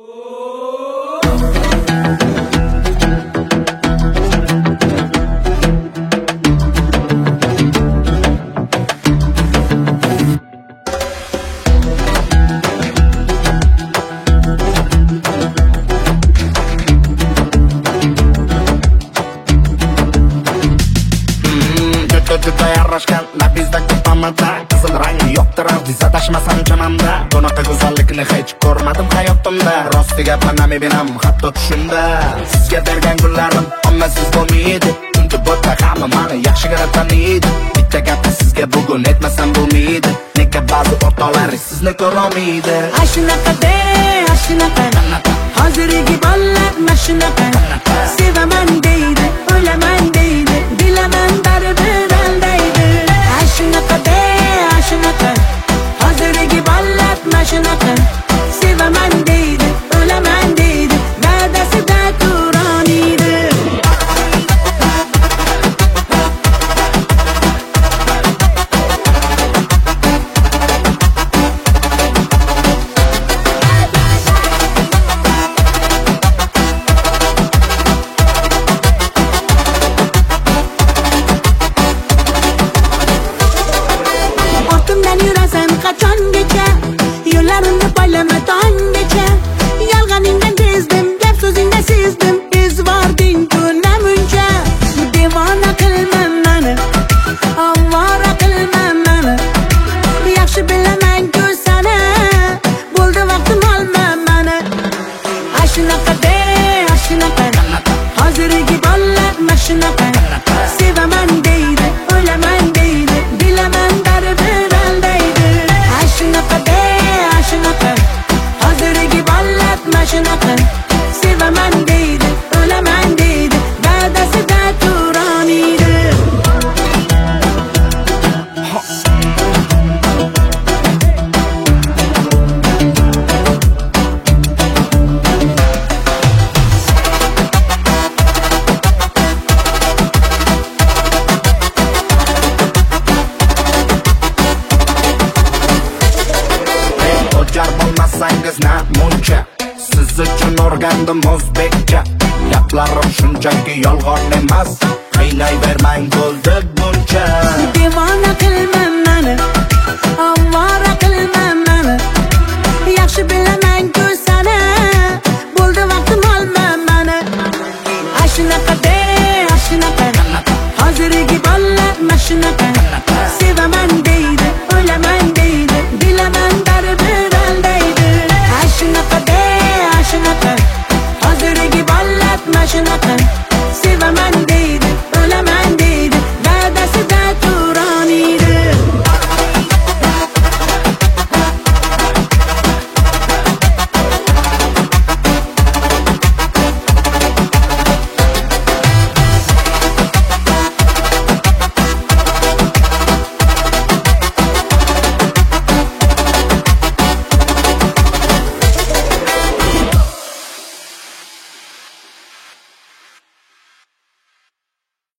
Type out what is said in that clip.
Juda yarashgan labizda ko'pamada qizil rangi yo'qdir aziza tashmasam chamamda bunaqa go'zallikni hech ko'rmadim hayotimda rostiga panamebenam hatto tushimda sizga bergan gullarim ommasiz bo'lmaydi chunki bo'ta hamma meni yaxshigina taniydi bitta gapni sizga bugun aytmasam bo'lmaydi nega ba'zi o'rtoqlar sizni ko'rolmaydi ashunaqa hozirgi bolalar mashunaqa sevaman deydi o'laman deydi bilaman baribir aldaydi ashunaqa hozirgi bolalar mashunaqa sevaman deydi o'laman deydi dadasida turoniydi qachongacha yo'llarimni poylama tonggacha yolg'oningdan bezdim gap so'zingdan sezdim izvording-ku namuncha devona qilma meni ovora qilma meni yaxshi bilaman-ku seni bo'ldi vaqtim olma meni ashunaqa hozirgi bolalar mashunaqa sevaman deydi o'laman deydi bilaman baribir aldaydi ashunaqa hozirgi bolalar mashunaqa sevaman deydi o'laman deydi dadasida turoniydi O'jar bo'lmasangiz namuncha siz uchun o'rgandim o'zbekcha gaplarim shunchaki yolg'on emas qiynayvermang bo'ldi buncha devona qilma meni ovora qilma meni yaxshi bilaman